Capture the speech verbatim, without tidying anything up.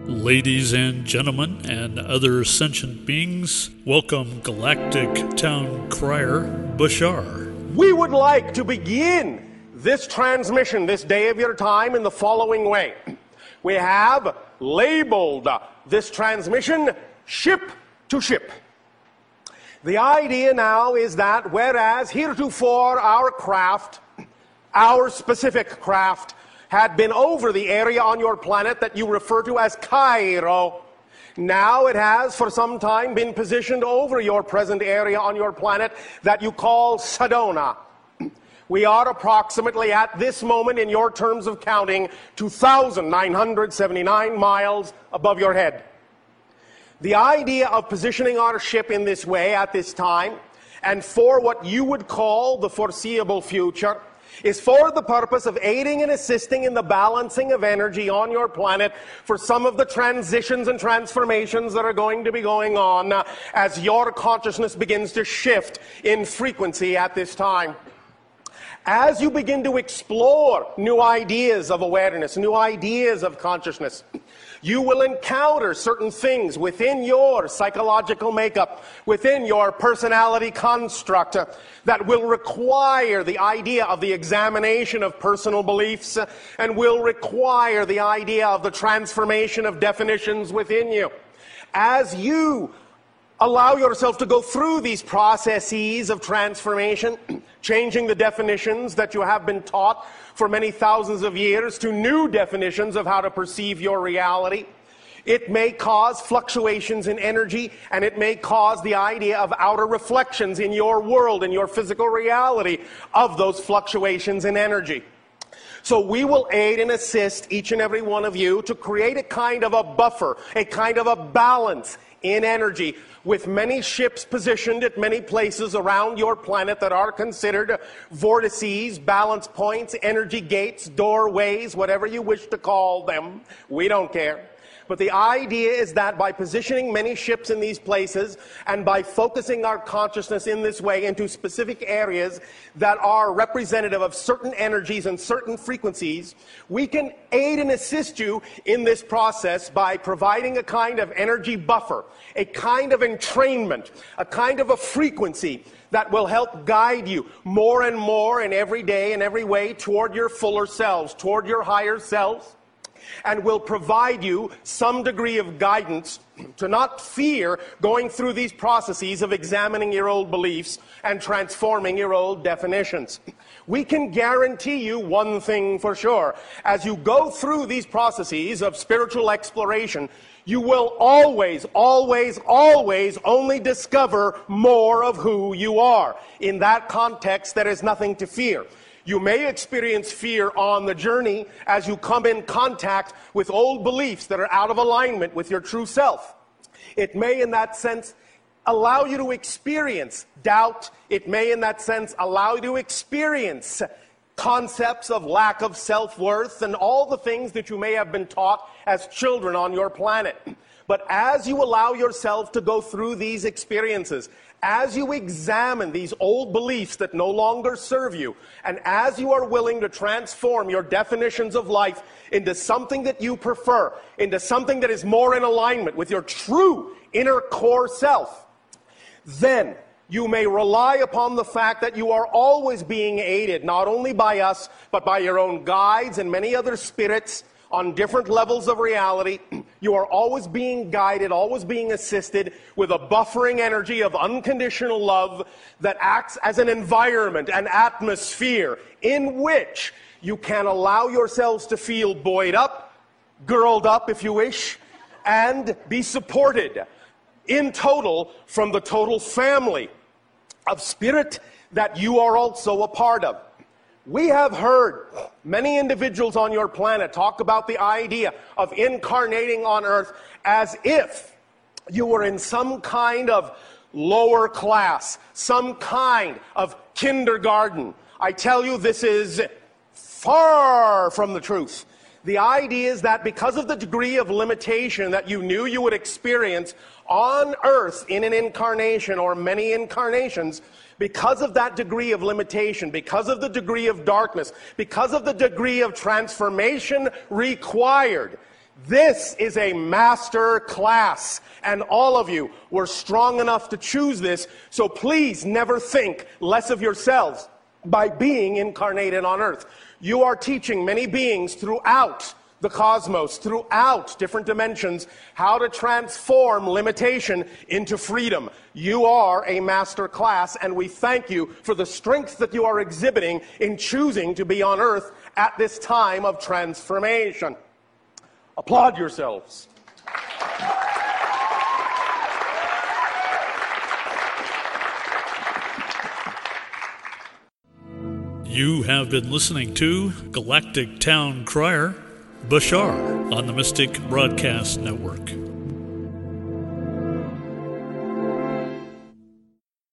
Ladies and gentlemen and other sentient beings, welcome Galactic Town Crier Bashar. We would like to begin this transmission, this day of your time, in the following way. We have labeled this transmission Ship to Ship. The idea now is that whereas heretofore our craft, our specific craft, had been over the area on your planet that you refer to as Cairo, now it has for some time been positioned over your present area on your planet that you call Sedona. We are approximately at this moment in your terms of counting two thousand nine hundred seventy-nine miles above your head. The idea of positioning our ship in this way at this time and for what you would call the foreseeable future is for the purpose of aiding and assisting in the balancing of energy on your planet for some of the transitions and transformations that are going to be going on uh, as your consciousness begins to shift in frequency at this time. As you begin to explore new ideas of awareness, new ideas of consciousness, you will encounter certain things within your psychological makeup, within your personality construct, uh, that will require the idea of the examination of personal beliefs uh, and will require the idea of the transformation of definitions within you. As you allow yourself to go through these processes of transformation, changing the definitions that you have been taught for many thousands of years to new definitions of how to perceive your reality, it may cause fluctuations in energy, and it may cause the idea of outer reflections in your world, in your physical reality of those fluctuations in energy. So we will aid and assist each and every one of you to create a kind of a buffer, a kind of a balance in energy, with many ships positioned at many places around your planet that are considered vortices, balance points, energy gates, doorways, whatever you wish to call them. We don't care. But the idea is that by positioning many ships in these places and by focusing our consciousness in this way into specific areas that are representative of certain energies and certain frequencies, we can aid and assist you in this process by providing a kind of energy buffer, a kind of entrainment, a kind of a frequency that will help guide you more and more in every day and every way toward your fuller selves, toward your higher selves, and will provide you some degree of guidance to not fear going through these processes of examining your old beliefs and transforming your old definitions. We can guarantee you one thing for sure. As you go through these processes of spiritual exploration, you will always, always, always only discover more of who you are. In that context, there is nothing to fear. You may experience fear on the journey as you come in contact with old beliefs that are out of alignment with your true self. It may, in that sense, allow you to experience doubt. It may, in that sense, allow you to experience concepts of lack of self-worth and all the things that you may have been taught as children on your planet. But as you allow yourself to go through these experiences, as you examine these old beliefs that no longer serve you, and as you are willing to transform your definitions of life into something that you prefer, into something that is more in alignment with your true inner core self, then you may rely upon the fact that you are always being aided, not only by us, but by your own guides and many other spirits on different levels of reality. You are always being guided, always being assisted with a buffering energy of unconditional love that acts as an environment, an atmosphere in which you can allow yourselves to feel buoyed up, girled up if you wish, and be supported in total from the total family of spirit that you are also a part of. We have heard many individuals on your planet talk about the idea of incarnating on Earth as if you were in some kind of lower class, some kind of kindergarten. I tell you, this is far from the truth. The idea is that because of the degree of limitation that you knew you would experience on Earth in an incarnation or many incarnations, because of that degree of limitation, because of the degree of darkness, because of the degree of transformation required, This is a master class, and all of you were strong enough to choose this, so please never think less of yourselves by being incarnated on earth. You are teaching many beings throughout the cosmos, throughout different dimensions, how to transform limitation into freedom. You are a master class, and we thank you for the strength that you are exhibiting in choosing to be on earth at this time of transformation. Applaud yourselves. You have been listening to Galactic Town Crier, Bashar, on the Mystic Broadcast Network.